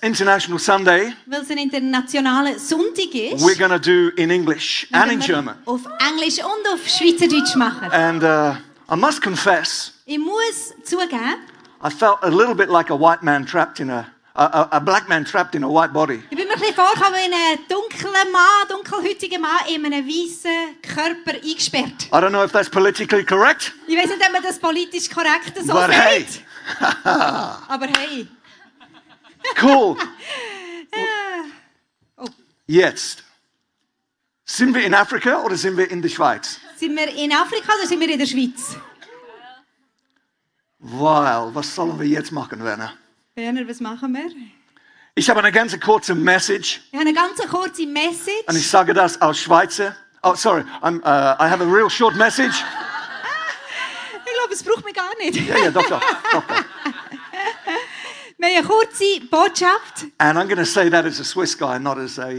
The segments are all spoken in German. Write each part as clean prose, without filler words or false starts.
International Sunday, weil es ein internationaler Sonntag ist, we're going to do in English and in werden wir German. auf Englisch und auf Schweizerdeutsch machen. And I must confess, Ich muss zugeben, I felt a little bit like a white man trapped in a black man trapped in a white body. ich bin mir ein bisschen vorgekommen wie ein dunkelhäutiger Mann in einem weißen Körper eingesperrt. I don't know if that's politically correct, Ich weiß nicht, ob man das politisch korrekt so but hey, sagt. Aber hey. cool. Oh. Jetzt. Sind wir in Afrika oder sind wir in der Schweiz? Sind wir in Afrika oder sind wir in der Schweiz? Weil, was sollen wir jetzt machen, Werner? Werner, was machen wir? Ich habe eine ganz kurze Message Ich habe eine ganz kurze Message. und ich sage das als Schweizer. Oh, sorry, I have a real short message. Ich glaube, es braucht mich gar nicht. Ja, doch. Wir haben eine kurze Botschaft. And I'm going to say that as a Swiss guy, not as a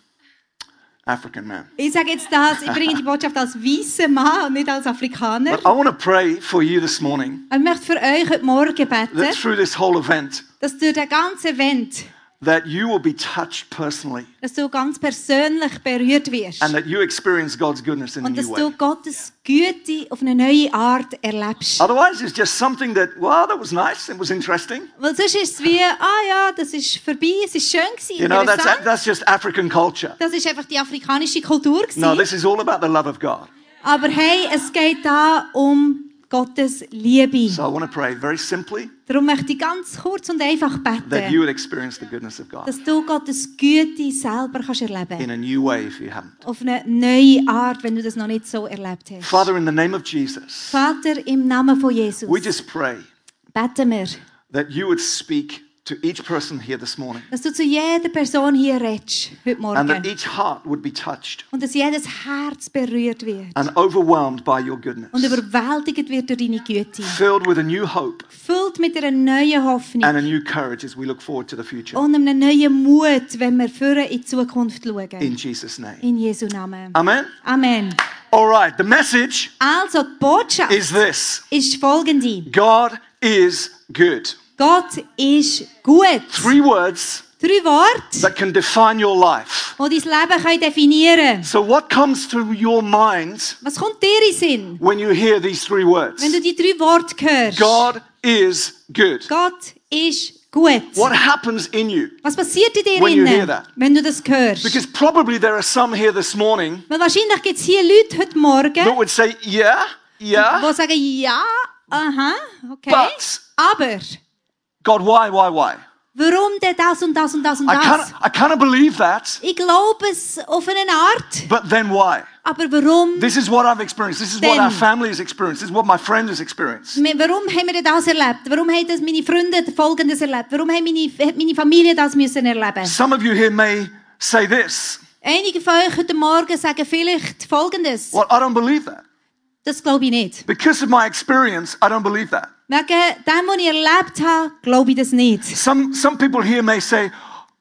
African man. Ich sage jetzt das, ich bringe die Botschaft als weißer Mann und nicht als Afrikaner. But I want to pray for you this morning Ich möchte für euch heute Morgen beten, that through this whole event, dass durch den ganzen Event, that you will be touched personally dass du ganz persönlich berührt wirst. and that you experience God's goodness in a Und dass new du way. Gottes Güte auf eine neue Art erlebst. Otherwise, it's just something that, well, that was nice, it was interesting. Weil sonst ist es wie, ja, das ist vorbei, es ist schön gewesen, You know, interessant. that's just African culture. Das ist einfach die afrikanische Kultur gewesen. No, this is all about the love of God. Aber hey, es geht da um Gottes Liebe. So I want to pray very simply Darum möchte ich ganz kurz und einfach that you beten, would experience the goodness of God dass du Gottes Güte selber kannst erleben in a new way if you haven't. auf eine neue Art, wenn du das noch nicht so erlebt hast. Father, in the name of Jesus, Vater, im Namen von Jesus, we just pray beten wir, that you would speak to each person here this morning dass du zu jeder Person hier redest, heute and that Morgen. each heart would be touched Und dass jedes Herz berührt wird and overwhelmed by your goodness, und überwältigt wird durch deine Güte. filled with a new hope Füllt mit einer neuen Hoffnung and a new courage as we look forward to the future. und einem neuen Mut, wenn wir vorher in die Zukunft schauen. In Jesus' name. In Jesu Namen. Amen? Amen. All right, the message Also, die Botschaft is this. ist folgende. God is good. Gott ist gut. 3 words 3 Worte, that can define your life. die dein Leben definieren können. So what comes to your mind Was kommt dir in den Sinn, when you hear these 3 words? wenn du die 3 Worte hörst? God is good. Gott ist gut. What happens in you? Was passiert in dir When you hear innen, that? wenn du das hörst? Because probably there are some here this morning Weil wahrscheinlich gibt es hier Leute heute Morgen, that would say, yeah, die sagen, ja, aha, okay. but Aber God, why? warum denn das und das und das und I das? can't believe that, Ich glaube es auf eine Art, but then why? aber warum? This is what I've experienced. This is what Then. our family has experienced. This is what my friend has experienced. Warum haben wir das erlebt? Warum haben das meine Freunde Folgendes erlebt? Warum hat meine Familie das müssen erleben? Some of you here may say this. Einige von euch heute Morgen sagen vielleicht Folgendes. Well, I don't believe that. Das glaube ich nicht. Because of my experience, I don't believe that. Wegen dem, was ich erlebt habe, glaube ich das nicht. Some people here may say,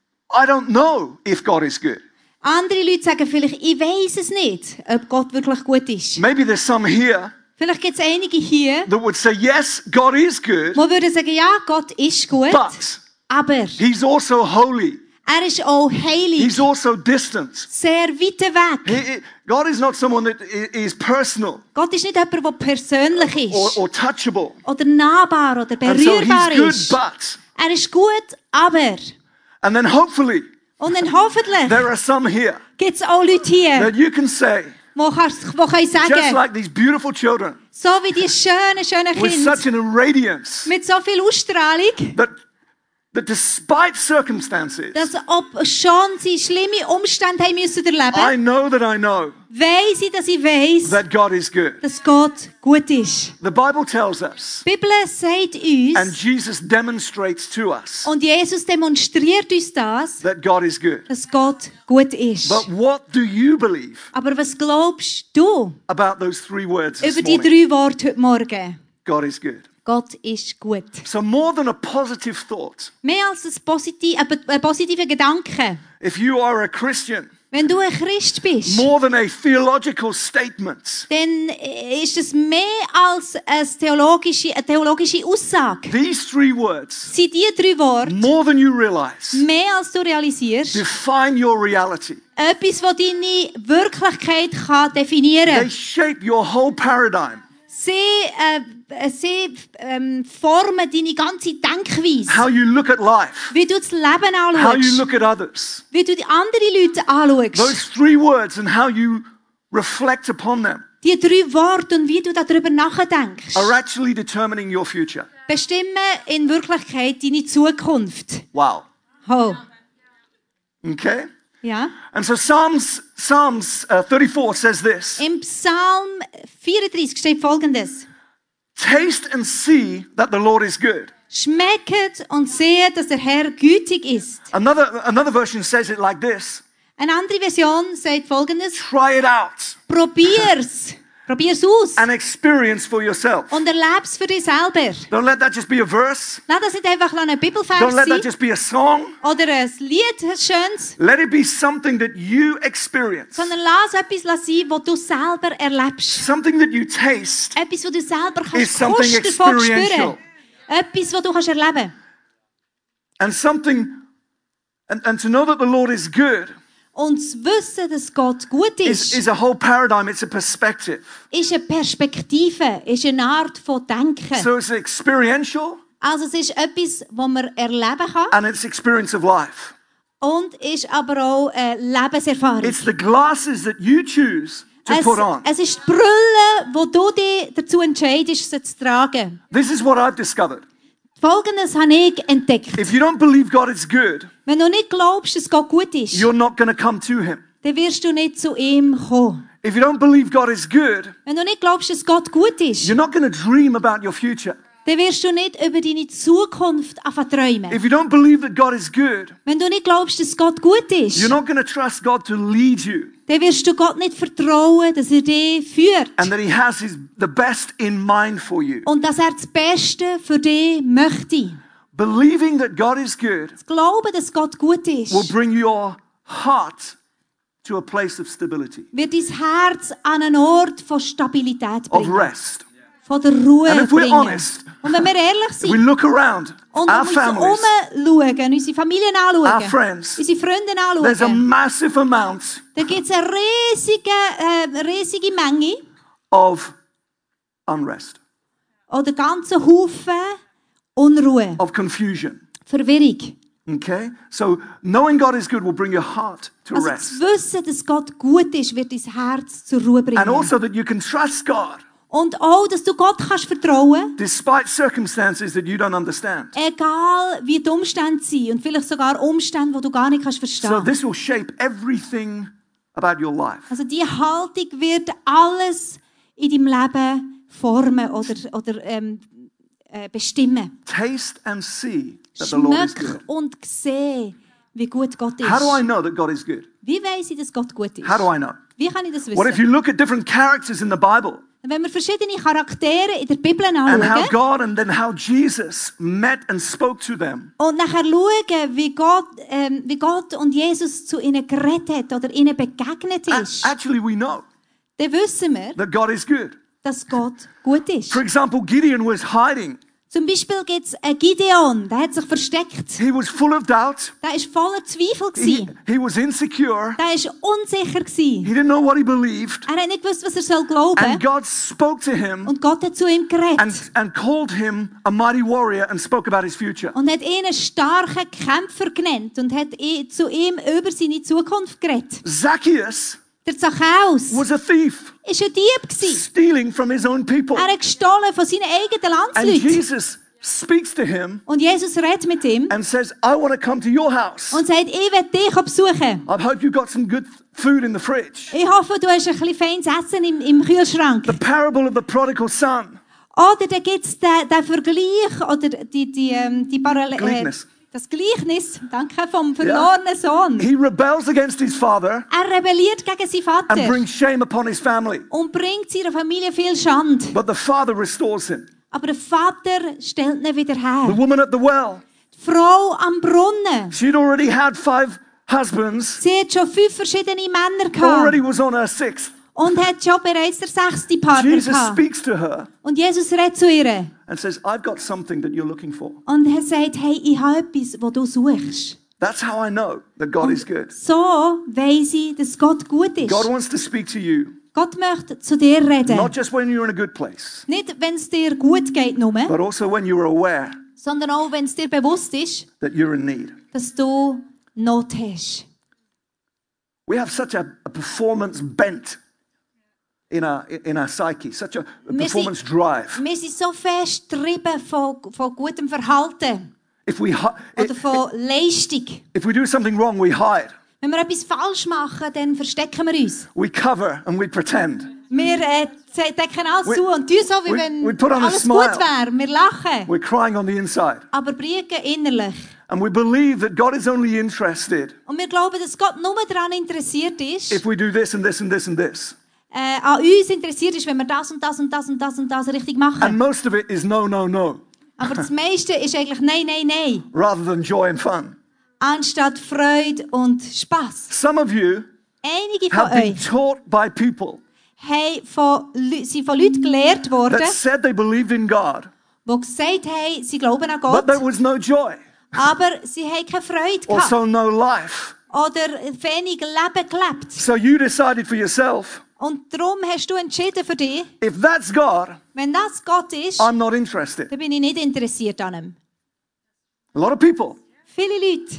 I don't know if God is good. Andere Leute sagen vielleicht, ich weiß es nicht, ob Gott wirklich gut ist. Maybe there's some here Vielleicht gibt es einige hier, that would say, yes, God is good, die würden sagen, ja, Gott ist gut, but aber He's also holy. er ist auch heilig, He's also distant. sehr weit weg. God is not someone that is personal Gott ist nicht jemand, der persönlich ist or touchable. oder nahbar oder And so berührbar He's good, ist. but. Er ist gut, aber. And then hopefully Und dann hoffentlich there are some here gibt es auch Leute hier, that you can say, die können just sagen, like these beautiful children, so wie die schönen with such Kinder an radiance, mit so viel Ausstrahlung, that despite circumstances, dass ob schon sie schlimme Umstände haben müssen I erleben, know that I know weiss ich, dass ich weiss, that God is good. dass Gott gut ist. The Bible tells us, Die Bibel sagt and uns, Jesus demonstrates to us, und Jesus demonstriert uns das, that God is good. dass Gott gut ist. But what do you believe Aber was glaubst du about those 3 words this über die morning? 3 Worte heute Morgen? God is good. Gott ist gut. So more than a positive thought, Mehr als ein positiver Gedanke. if you are a Christian, Wenn du ein Christ bist, more than a theological statement. dann ist es mehr als eine theologische Aussage. These three words, Sind die 3 Worte more than you realize, mehr als du realisierst, define your reality. etwas, das deine Wirklichkeit kann definieren They kann. shape your whole paradigm. Sie formen deine ganze Denkweise. How you look at life, Wie du das Leben how you anschaust. look at others. Wie du die anderen Leute anschaust. Those three words and how you reflect upon them Die 3 Worte und wie du darüber nachdenkst, are actually determining your future. bestimmen in Wirklichkeit deine Zukunft. Wow. Oh. Okay? Ja. And so Psalms 34 says this. Im Psalm 34 steht Folgendes. Taste and see that the Lord is good. Schmecket und seht, dass der Herr gütig ist. Another version says it like this. Eine andere Version sagt Folgendes. Try it out Probier's. Probier's aus. and experience for yourself. Und erleb's für dich selber. Don't let that just be a verse. Lass das nicht einfach ein Don't Bibelvers let that sein. just be a song. Oder ein Lied, ein schönes. Let it be something that you experience. Sondern lass etwas sein, was du selber erlebst. Something that you taste Etwas, was du selber is kannst something kosten, davon experiential. spüren. Etwas, was du kannst erleben. And something, and to know that the Lord is good Und zu wissen, dass Gott gut is a whole paradigm. It's a perspective. ist eine Perspektive, ist eine Art von Denken. So it's experiential Also es ist etwas, was man erleben kann and it's experience of life. und ist aber auch eine Lebenserfahrung. It's the glasses that you choose to put on. Es ist die Brille, wo du dich dazu entscheidest, sie zu tragen. This is what I've discovered. Folgendes habe ich entdeckt. If you don't believe God is good, Wenn du nicht glaubst, dass Gott gut ist, you're not going to come to Him. dann wirst du nicht zu ihm kommen. If you don't believe God is good, Wenn du nicht glaubst, dass Gott gut ist, you're not going to dream about your future. dann wirst du nicht über deine Zukunft anfangen zu träumen. If you don't believe that God is good, Wenn du nicht glaubst, dass Gott gut ist, you're not going to trust God to lead you dann wirst du Gott nicht vertrauen, dass er dich führt. and that He has the best in mind for you. Und dass er das Beste für dich möchte. Believing that God is good Das Glauben, dass Gott gut ist, will bring your heart to a place of stability, wird dein Herz an einen Ort von Stabilität of bringen. rest. Von der Ruhe And if we're bringen. honest, Und wenn wir ehrlich We sind look around und our uns families, umschauen, unsere Familien our anschauen, friends. unsere Freunde There's a anschauen, massive amount dann gibt es eine riesige Menge of unrest, oder ganzen Haufen Unruhe, of confusion. Verwirrung. Okay? So knowing God is good will bring your heart to Also rest. zu wissen, dass Gott gut ist, wird dein Herz zur Ruhe bringen. And also that you can trust God Und auch, dass du Gott kannst vertrauen, despite circumstances that you don't understand. egal wie die Umstände sind und vielleicht sogar Umstände, die du gar nicht kannst So verstehen. this will shape everything about your life. Also die Haltung wird alles in deinem Leben formen oder bestimmen. Taste and see that the Lord is Schmeck good. und seh, wie gut Gott ist. How do I know that God is good? Wie weiss ich, dass Gott gut ist? How do I know? Wie kann ich das Well, if wissen? you look at different characters in the Bible Wenn wir verschiedene Charaktere in der Bibel and how anschauen God and then how Jesus met and spoke to them, und nachher schauen, wie Gott und Jesus zu ihnen geredet hat oder ihnen begegnet ist, actually we know dann wissen wir, that God is good. dass Gott gut ist. For example, Gideon was hiding. Zum Beispiel gibt es einen Gideon, der hat sich versteckt. He was full of doubt. Der war voller Zweifel. He was insecure. Der war unsicher. He didn't know what he believed. Er hat nicht gewusst, was er glauben soll. And God spoke to him Und Gott hat zu ihm geredet. and called him a mighty warrior and spoke about his future. Und hat ihn einen starken Kämpfer genannt und hat zu ihm über seine Zukunft geredet. Zacchaeus Der Zachäus was a thief, war ein Dieb. stealing from his own people. Er hat gestohlen von seinen eigenen And Landsleuten. Jesus speaks to him Und Jesus redet mit ihm and says, I want to come to your house. und sagt, ich will dich besuchen. I hope you've got some good food in the fridge. Ich hoffe, du hast ein bisschen feines Essen im Kühlschrank. The parable of the prodigal son. Oder da gibt es den Vergleich oder die Parallele. Gleichnis. Das Gleichnis, danke, vom verlorenen Sohn. He rebels against his father Er rebelliert gegen seinen and Vater brings shame upon his family. und bringt seiner Familie viel Schande. But the father restores him. Aber der Vater stellt ihn wieder The her. woman at the well, Die Frau am Brunnen, she'd already had 5 husbands, Sie hat schon 5 verschiedene Männer already gehabt was on her 6th. und hat schon bereits der 6. Partner Jesus gehabt. speaks to her Und Jesus redet zu ihr and says, I've got something that you're looking for. und er sagt, hey, ich habe etwas, was du suchst. That's how I know that God is good. So weiss ich, dass Gott gut ist. God wants to speak to you, Gott möchte zu dir reden. not just when you're in a good place, Nicht, wenn es dir gut geht, nur, but also when you're aware sondern auch, wenn es dir bewusst ist, that you're in need. dass du Not hast. We have such a performance bent in our psyche, such a performance drive. Wir sind so fest getrieben von gutem Verhalten If we oder von Leistung. if we do something wrong, we hide, Wenn wir etwas falsch machen, dann verstecken wir uns. we cover, and we pretend. Wir decken alles zu und tun so, wie wenn we put on a alles smile. gut wäre. Wir lachen, We're crying on the inside, aber briegen innerlich. and we believe that God is only interested Und wir glauben, dass Gott nur daran interessiert ist, if we do this and this and this and this. an uns interessiert ist, wenn wir das und das und das und das und das richtig machen. And most of it is no, no, no, Aber das meiste ist eigentlich nein, nein, nein. rather than joy and fun. Anstatt Freude und Spass. Some of you Einige von have been euch taught by people sind von Leuten gelehrt worden, that said they believed in God, die gesagt haben, sie glauben an but Gott, there was no joy, aber sie haben keine Freude gehabt. also no life. Oder wenig Leben gelebt. So you decided for yourself, Und darum hast du entschieden für dich, if that's God, wenn das Gott ist, I'm not interested. dann bin ich nicht interessiert an ihm. A lot of people, Viele Leute.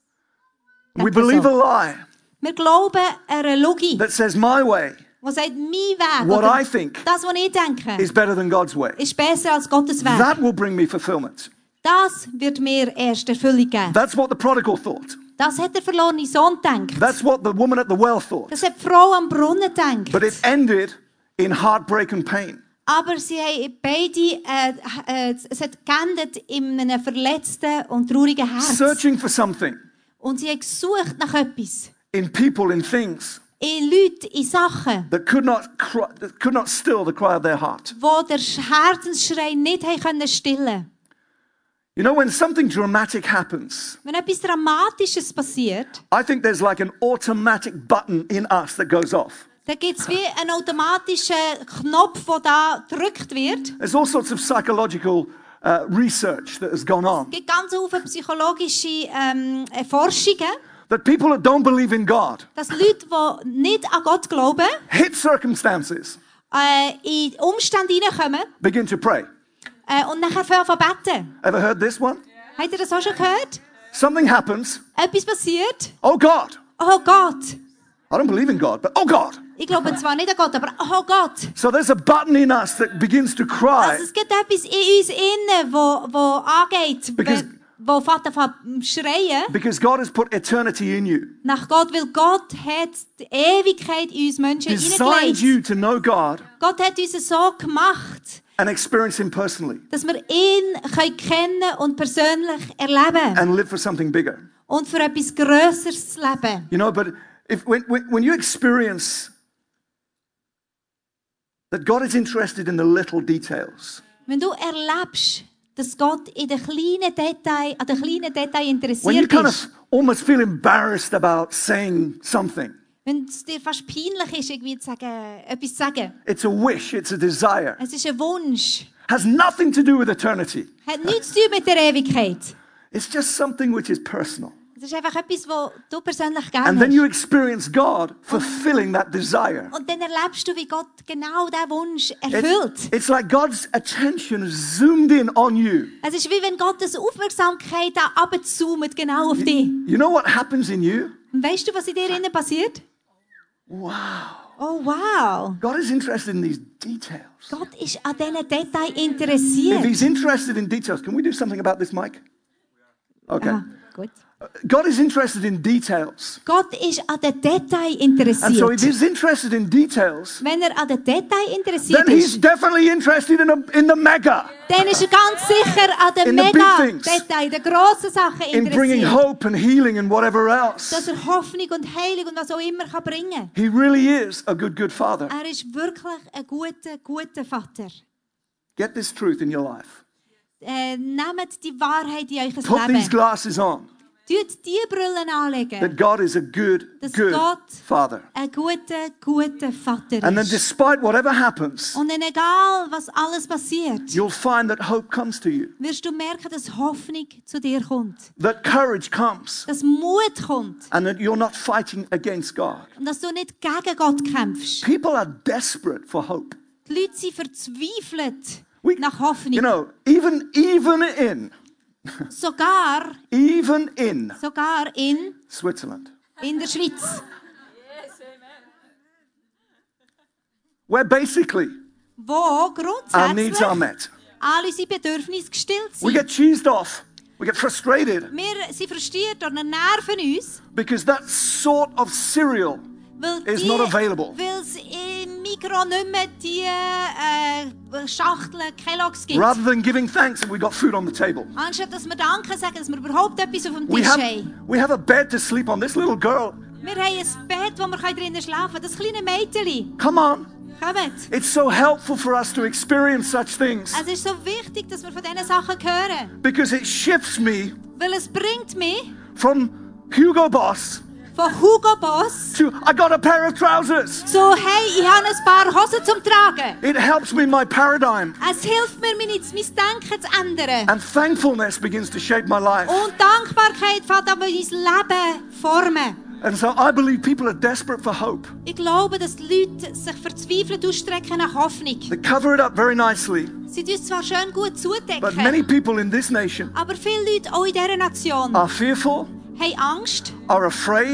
we denken believe so. a lie Wir glauben einer Logik, that says my way die sagt, mein Weg, What oder I think das, was ich denke, is better than God's way. ist besser als Gottes Weg. That will bring me fulfillment. Das wird mir erst Erfüllung geben. That's what the prodigal thought. Das hat der verlorene Sohn gedacht. That's what the woman at the well thought. Das hat die Frau am Brunnen gedacht. But it ended in heartbreak and pain. Aber sie haben beide, es hat geendet in einem verletzten und traurigen Herz. Searching for something Und sie haben gesucht nach etwas. in people, in things In Leuten, in Sachen, that could not still the cry of their heart. wo der Herzensschrei nicht haben stillen. You know, when something dramatic happens, Wenn etwas Dramatisches passiert, I think there's like an automatic button in us that goes off. dann gibt es wie einen automatischen Knopf, der da gedrückt wird. There's all sorts of psychological research that has gone on. Es gibt ganz viele psychologische Forschungen, That people that don't believe in God dass Leute, die nicht an Gott glauben, hit circumstances, in Umstände hineinkommen begin to pray. und nachher fangen an zu beten. Ever heard this one? Habt ihr das auch schon gehört? Something happens. Etwas passiert. Oh God. Oh Gott. I don't believe in God, but oh God. Ich glaube zwar nicht an Gott, aber oh Gott. So there's a button in us that begins to cry Also es gibt etwas in uns innen, wo angeht, Because- wo Vater schreien because God has put eternity in you. nach Gott, weil Gott hat die Ewigkeit in uns Menschen Designed hineingelegt. you to know God Gott hat uns so gemacht, and experience Him personally dass wir ihn kennen und persönlich erleben and live for something bigger. und für etwas Grösseres leben. You know, but when you experience that God is interested in the little details, Wenn du erlebst, dass Gott an den kleinen Details when you interessiert kind ist, of almost feel embarrassed about saying something, wenn es dir fast peinlich ist, irgendwie etwas zu sagen. it's a wish, it's a desire, Es ist ein Wunsch. has nothing to do with eternity. Hat nichts zu tun mit der Ewigkeit. It's just something which is personal. Es ist einfach etwas, was du persönlich And gerne then you hast. experience God fulfilling that desire. Und dann erlebst du, wie Gott genau diesen Wunsch erfüllt. It's like God's attention is zoomed in on you. Es ist wie wenn Gottes Aufmerksamkeit da runterzoomt, genau auf dich. You know what happens in you? Und weißt du, was in dir innen passiert? Wow. Oh, wow. God is interested in these details. Gott ist an diesen Details If interessiert. He's interested in details, can we do something about this, Mike? Okay. Ah, gut. God is interested in details. Gott ist an den Details And so if interessiert. He's interested in details, Wenn er an den Details interessiert then He's ist, definitely interested in the mega, dann ist er ganz sicher an den In the big things. Mega-Details, den grossen Sachen in bringing interessiert. hope and healing and whatever Dass else. er Hoffnung und Heilung und was auch immer kann bringen kann. He really is a good Father. Er ist wirklich ein guter Vater. Get this truth in your life. Nehmt die Wahrheit in euch Put these Leben. glasses on. Tut die Brillen anlegen. that God is a good, Dass good Gott Father. ein guter Vater And then ist. despite whatever happens, Und dann egal, was alles passiert, you'll find that hope comes to you, wirst du merken, dass Hoffnung zu dir kommt. that courage comes, Dass Mut kommt. and that you're not fighting against God. Und dass du nicht gegen Gott kämpfst. People are desperate for hope. Die Leute sind verzweifelt We- nach Hoffnung. You know, even Sogar in in Switzerland, der Schweiz. where basically Wo our needs are grundsätzlich met. alle unsere Bedürfnisse gestillt We sind. get cheesed off. We get frustrated Wir sind frustriert oder nerven uns, because that sort of cereal weil is not available. es im Mikro nicht mehr die Schachteln Kelloggs gibt. Rather than giving thanks that we got food on the table. Anstatt dass wir Danke sagen, dass wir überhaupt etwas auf dem We Tisch have, haben. we have a bed to sleep on. This little girl, Wir haben ein Bett, wo wir drinnen schlafen können. Das kleine Mädchen. come on. Kommt. It's so helpful for us to experience such things Es ist so wichtig, dass wir von diesen Sachen hören. because it shifts me Weil es bringt mich from Hugo Boss von Hugo Boss to I got a pair of trousers. so, hey, ich habe ein paar Hosen zum Tragen. It helps me in my paradigm, Es hilft mir, mein Denken zu ändern. and thankfulness begins to shape my life. Und Dankbarkeit fängt an, mein Leben formen. And so I believe people are desperate for hope. Ich glaube, dass die Leute sich verzweifelt ausstrecken nach Hoffnung. They cover it up very nicely, Sie tun es zwar schön gut but many zudecken, people in this nation aber viele Leute auch in dieser Nation are fearful, haben Angst, are afraid,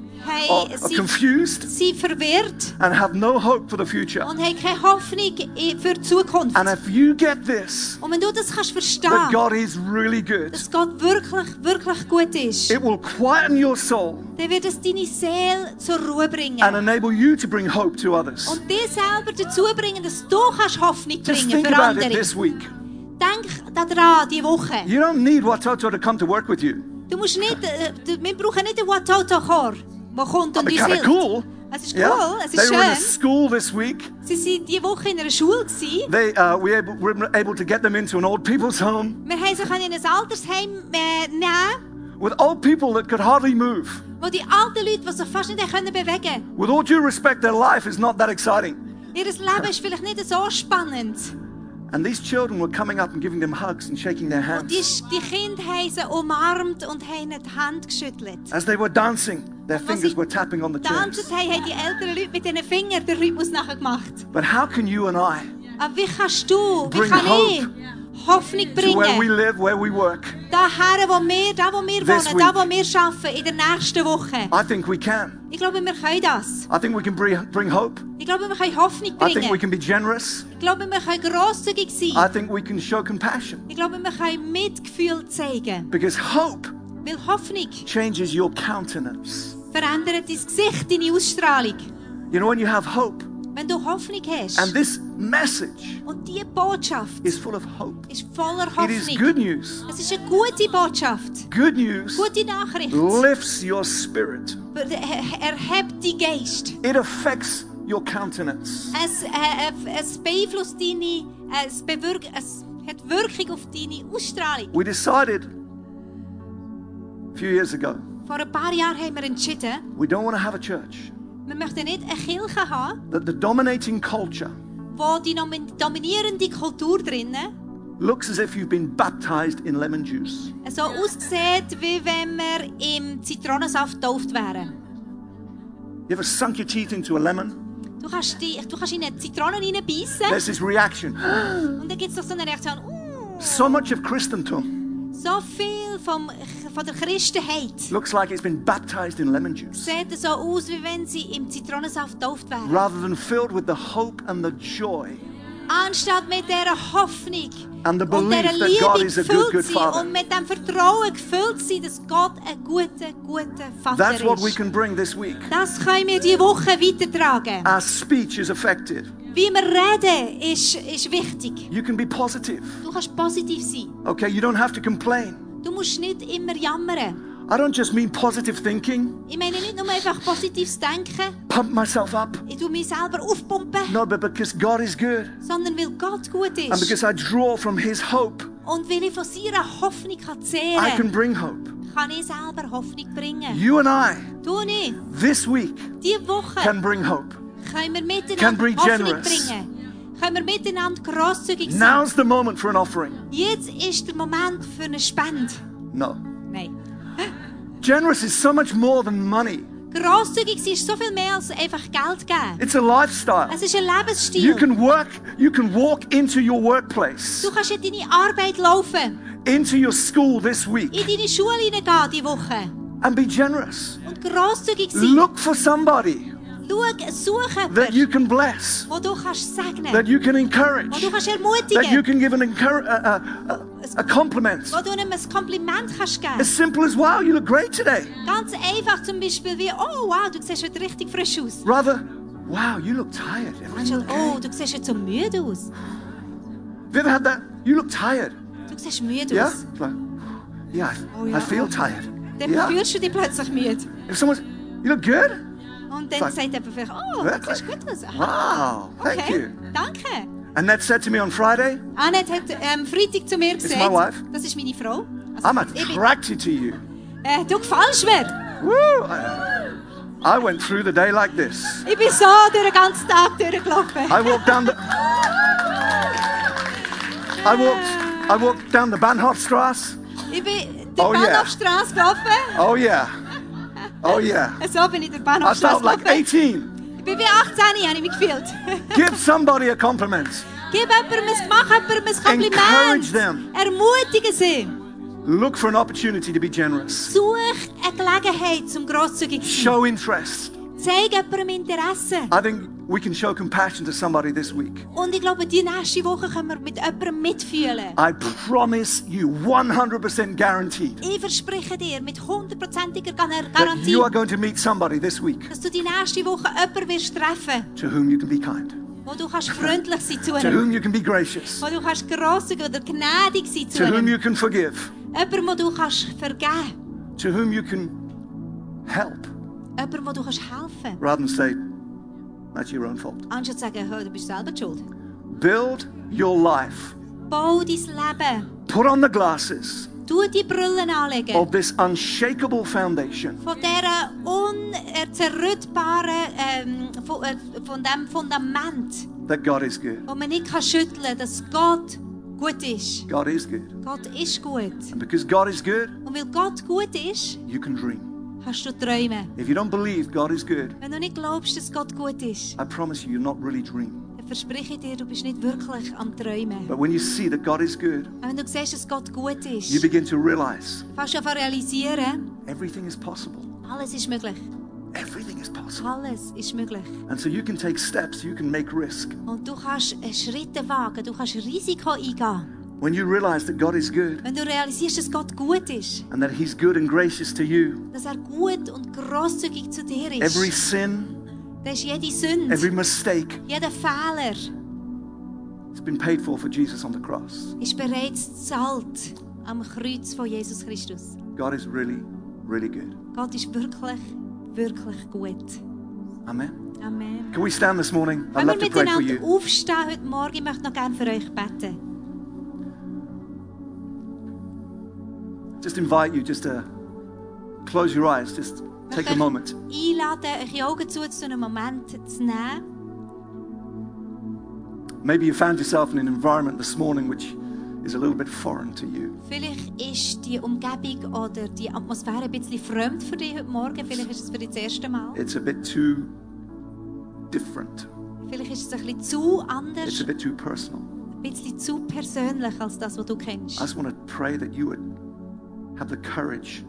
are sind confused, verwirrt and have no hope for the future. und haben keine Hoffnung für die Zukunft. And if you get this, Und wenn du das kannst that verstehen, God is really good, dass Gott wirklich gut ist, it will quieten your soul dann wird es deine Seele zur Ruhe bringen. and enable you to bring hope to others. Und dich selber dazu bringen, dass du kannst Hoffnung Just bringen think für about it andere. this week. Denk daran, diese Woche. You don't need Watoto to come to work with you. Du musst nicht, wir brauchen nicht einen Watoto-Chor, der kommt und That'd be uns kind of hilft. cool. Es ist Yeah? cool, es They ist were in a schön. school this week. Sie waren diese Woche in einer Schule. Gewesen. We were able to get them into an old people's home Wir haben sie in ein Altersheim nehmen, with old people that could hardly move. wo die alten Leute, die sich fast nicht bewegen konnten. With all due respect, their life is not that exciting. Ihr Leben ist vielleicht nicht so spannend. And these children were coming up and giving them hugs and shaking their Und die hands. Kinder haben sie umarmt und haben ihnen die Hand geschüttelt. As they were dancing, their Und als fingers sie were tapping on the getanzt chairs. haben, haben die älteren Leute mit ihren Fingern den Rhythmus nachher gemacht. But how can you and I, Aber wie kannst du, wie Bring kann hope ich Hoffnung to where we bringen? live, where we work? Daher, wo wir This wohnen, week. da, wo wir arbeiten, in der nächsten Woche. I think we can. Ich glaube, wir können das. I think we can bring hope. Ich glaube, wir können Hoffnung I think we bringen. can be generous. Ich glaube, wir können grosszügig I sein. think we can show compassion. Ich glaube, wir können Mitgefühl zeigen. Because hope Weil Hoffnung changes your countenance. verändert dein Gesicht, deine Ausstrahlung. You know, when you have hope, Wenn du Hoffnung hast. and this message Und diese Botschaft is full of hope. ist voller It is Hoffnung. good news. Es ist eine gute Botschaft. Good news Gute Nachricht. lifts your spirit. Erhebt die Geist. It affects your countenance. Es beeinflusst deine, es hat Wirkung auf deine Ausstrahlung. We decided a few years ago, Vor ein paar Jahren haben wir entschieden, we don't want to have a church wir möchten nicht eine Kirche haben, that the dominating culture wo die dominierende Kultur drinnen looks as if you've been baptized in lemon juice. so aussieht, wie wenn wir im Zitronensaft getauft wären. You ever sunk your teeth into a lemon? Du kannst in eine Zitrone reinbeissen There's this reaction. und dann gibt es doch so eine Reaktion. So much of Christendom So viel von der Christenheit looks like it's been baptized in lemon juice sieht so aus, wie wenn sie im Zitronensaft getauft wären. rather than filled with the hope and the joy Anstatt mit dieser Hoffnung and the und dieser belief that God Liebe is a gefüllt good sein Father. und mit dem Vertrauen gefüllt sein, dass Gott ein guter Vater That's what we ist. can bring this week. Das können wir diese Woche weitertragen. Our speech is affected. Wie wir reden, ist wichtig. You can be positive. Du kannst positiv sein. Okay, you don't have to complain. Du musst nicht immer jammern. I don't just mean positive thinking, Ich meine nicht nur einfach positives Denken, pump myself up. ich tue mich selber aufpumpen, No, but because God is good sondern weil Gott gut and ist. because I draw from His hope, Und weil ich von seiner Hoffnung I can zehren bring hope. kann ich selber Hoffnung bringen. You and I, Du und ich, this week, diese Woche can bring hope. können wir Can miteinander be Hoffnung generous. bringen. Können wir miteinander grosszügig sein. Now's the moment for an offering. Jetzt ist der Moment für eine Spende. No. Nein. Generous is so much more than money. Grosszügig sein ist so viel mehr als einfach Geld geben. It's a lifestyle. Es ist ein You Lebensstil. can walk into your workplace, Du kannst in deine Arbeit laufen, into your school this week, in deine Schule hineingehen diese Woche and be generous. und grosszügig sein. Look for somebody Suche that you jemanden, can bless, wo du kannst segnen, that you can wo encourage, du kannst that you ermutigen, can give a compliment. wo du ihm ein Kompliment kannst geben. As simple as, wow, you look great today. Ganz einfach zum Beispiel wie, oh wow, du siehst heute richtig frisch aus. Rather, wow, you look tired. Anstatt, oh, du siehst heute so müde aus. Have you ever had that? You look tired. Du siehst müde Yeah? aus. It's like, yeah, Oh, ja. I feel tired. Dann Yeah. fühlst du dich plötzlich müde. If someone's, you look good? Und dann Sag- sagt jemand vielleicht, oh, Wirklich? du siehst gut aus. Aha. Wow, thank you. Okay, danke. Annette said to me on Friday, Annette hat Freitag zu mir my gesagt, wife. das ist meine Frau. Also, I'm ich bin, attracted to you. du gefällst mir. Woo! I went through the day like this. Ich bin so durch den ganzen Tag durchgelaufen. I walked down the Bahnhofstrasse. Ich bin durch Oh, die yeah. Bahnhofstrasse gelaufen. Oh yeah. Oh yeah. So bin ich durch die I Bahnhofstrasse felt like gelaufen. 18. Ich bin wie 18, habe ich mich gefühlt. Give somebody a compliment. Gib mach jemandem ein Kompliment. Encourage them. Ermutige sie. Look for an opportunity to be generous. Such eine Gelegenheit zum grosszügig zu sein. Show interest. Zeig jemandem Interesse. I think we can show compassion to somebody this week. Und ich glaube, die nächste Woche können wir mit jemandem mitfühlen. I promise you, 100% guaranteed, Ich verspreche dir mit 100%iger that Garantie, you are going to meet somebody this week dass du die nächste Woche jemanden wirst treffen, to whom you can be kind, wo du kannst freundlich sein zu to ihm, whom you can be gracious, wo du kannst grosszügig oder gnädig sein zu to whom ihm, you can forgive, jemanden, wo du kannst vergeben, to whom you can help, jemanden, wo du kannst helfen, rather than say, that's your own fault. anstatt zu sagen, hey, du bist selber schuld. Build your life. Bau dein Leben, Put on the glasses tu die Brillen anlegen. of this unshakable foundation Von dieser unzerrüttbaren, von dem Fundament, that God is good. wo man nicht schütteln kann, dass Gott gut ist. God is good. Gott ist gut. And because God is good, Und weil Gott gut ist, you can dream. kannst du träumen. If you don't believe God is good, Wenn du nicht glaubst, dass Gott gut ist, I promise you, you're not really dreaming. dann verspreche ich dir, du bist nicht wirklich am Träumen. But when you see that God is good, Und wenn du siehst, dass Gott gut you ist, begin to realize kannst du einfach realisieren, everything is possible. alles ist möglich. Everything is possible. Alles ist möglich. And so you can take steps, you can make risk. Und du kannst Schritte wagen, du kannst Risiko eingehen. When you realize that God is good Wenn du realisierst, dass Gott gut ist, and that He's good and gracious to you, dass er gut und grosszügig zu dir every ist, sin, dann ist jede Sünde, every mistake jeder Fehler has been paid for Jesus on the cross. ist bereits gezahlt am Kreuz von Jesus Christus. God is really, really good. Gott ist wirklich, wirklich gut. Amen. Amen. Can we stand this morning? I'd Wenn wir love to pray for miteinander you. aufstehen heute Morgen, ich möchte noch gerne für euch beten. Just invite you just to close your eyes, just Ich take a möchte moment. euch einladen, euch die Augen zu einen Moment zu nehmen. Maybe you found yourself in an environment this morning which is a little bit foreign to you. Vielleicht ist die Umgebung oder die Atmosphäre ein bisschen fremd für dich heute Morgen. Vielleicht ist es für dich das erste Mal. It's a bit too different. Vielleicht ist es ein bisschen zu It's anders, a bit too personal. ein bisschen zu persönlich als das, was du I kennst. just want to pray that you would have the courage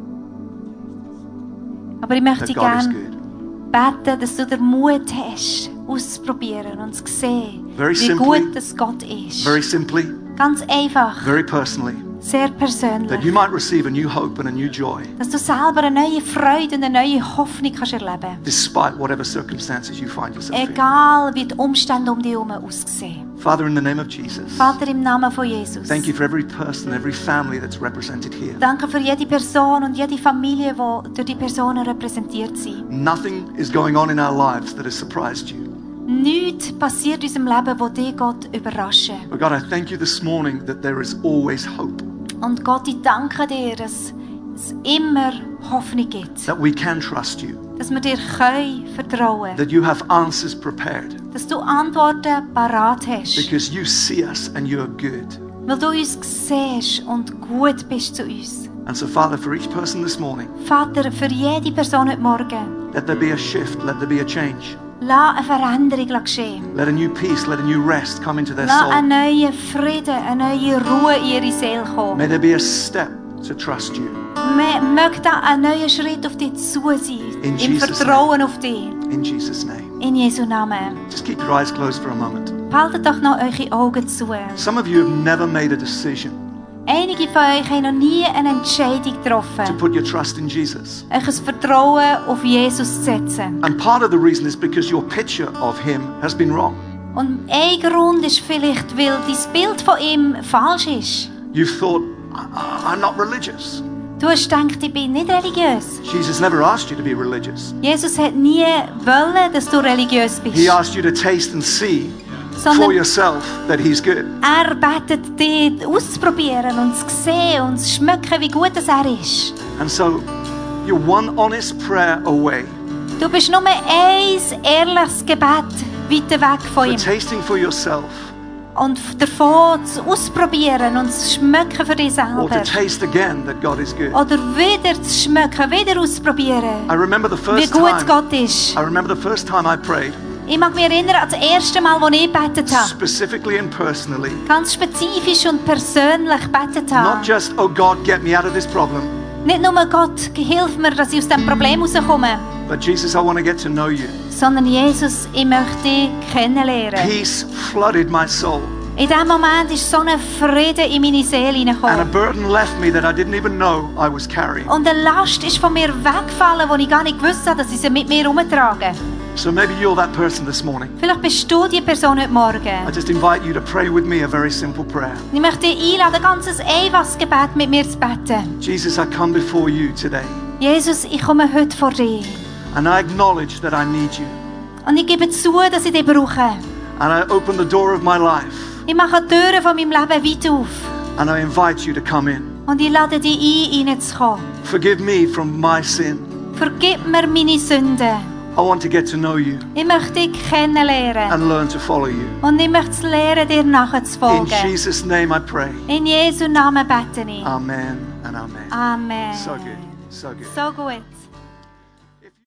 Aber ich möchte that God is gerne good. beten, dass du den Mut hast, auszuprobieren und zu sehen, Very wie simply, gut das Gott ist. very simply, Ganz einfach, very personally, sehr that persönlich. you might receive a new hope and a new joy Dass du selber eine neue Freude und eine neue Hoffnung kannst erleben. despite whatever circumstances you find yourself in. Egal, wie die Umstände um dich herum aussehen. Father, in the name of Jesus, Vater, im Namen von Jesus. thank you for every person, every family that's represented here. Danke für jede Person und jede Familie, die durch die Personen repräsentiert sind. Nothing is going on in our lives that has surprised you. Nichts passiert in unserem Leben, wo dich Gott überrascht. But God, I thank you this morning that there is always hope. Und Gott, ich danke dir, dass es immer Hoffnung gibt. that we can trust you, Dass wir dir vertrauen können. that you have answers prepared, Dass du Antworten parat hast. because you see us and you are good. Weil du uns siehst und gut bist zu uns. And so, Father, for each person this morning, Vater, für jede Person heute Morgen, let there be a shift, let there be a change. lass eine Veränderung geschehen. Let a new peace, let a new rest come into their Lass soul. einen neuen Frieden, eine neue Ruhe in ihre Seele kommen. May there be a step to trust you. Möge da ein neuer Schritt auf dich zu sein. In Im Jesus' Vertrauen auf dich. In Jesus' name. In Jesu Namen. Just keep your eyes closed for a moment. Haltet doch noch eure Augen zu. Some of you have never made a decision Einige von euch haben noch nie eine Entscheidung to getroffen, put your trust in Jesus. euch ein Vertrauen auf Jesus zu setzen. And part of the reason is because your picture of him has been wrong. Und ein Grund ist vielleicht, weil dein Bild von ihm falsch ist. You've thought, I'm not religious. Du hast gedacht, ich bin nicht religiös. Jesus never asked you to be religious. Jesus hat nie wollen, dass du religiös bist. He asked you to taste and see for Sondern yourself that he's good. er bittet dich auszuprobieren und zu sehen und zu schmecken, wie gut er ist. And so you're one honest prayer away Du bist nur ein ehrliches Gebet weiter weg von for ihm. tasting for yourself Und davon zu ausprobieren und zu schmecken für dich or to selber. taste again that God is good. Oder wieder zu schmecken, wieder ausprobieren, I remember the wie first gut time Gott ist. I remember the first time I prayed, Ich mag mich erinnern an das erste Mal, als ich gebetet habe. specifically and personally. Ganz spezifisch und persönlich gebetet habe. Not just, oh God, get me out of this problem, Nicht nur Gott, hilf mir, dass ich aus diesem Problem rauskomme. but Jesus, I want to get to know you. Sondern Jesus, ich möchte dich kennenlernen. Peace flooded my soul, In diesem Moment ist so ein Frieden in meine Seele and a hineingekommen. burden left me that I didn't even know I was carrying. Und eine Last ist von mir weggefallen, die ich gar nicht gewusst habe, dass ich sie mit mir herumtrage. So maybe you're that person this morning. Vielleicht bist du die Person heute Morgen. I just invite you to pray with me a very simple prayer. Ich möchte dich einladen, ein ganzes einfaches Gebet mit mir zu beten. Jesus, I come before you today, Jesus, ich komme heute vor dich. and I acknowledge that I need you. Und ich gebe zu, dass ich dich brauche. And I open the door of my life, Ich mache die Türen von meinem Leben weit auf. and I invite you to come in. Und ich lade dich ein, reinzukommen. Forgive me from my sin. Vergib mir meine Sünden. I want to get to know you Ich möchte dich kennenlernen. and learn to follow you. Und ich möchte es lernen, dir In nachzufolgen. Jesus' name I pray. In Jesu Namen bete ich. Amen and amen. Amen. So good, so good. So gut.